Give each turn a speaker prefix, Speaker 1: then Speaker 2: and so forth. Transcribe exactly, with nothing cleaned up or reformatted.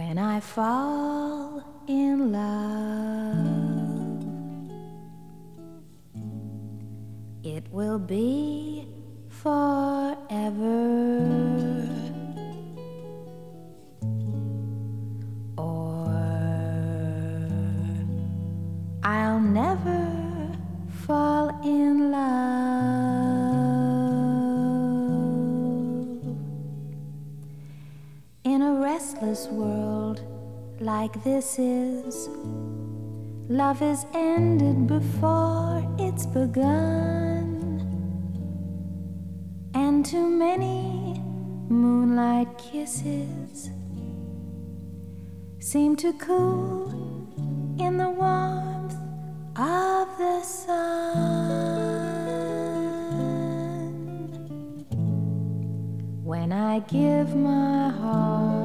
Speaker 1: When I fall in love, it will be forever, or I'll never fall in love. In a restless world like this is, love is ended before it's begun, and too many moonlight kisses seem to cool in the warmth of the sun. When I give my heart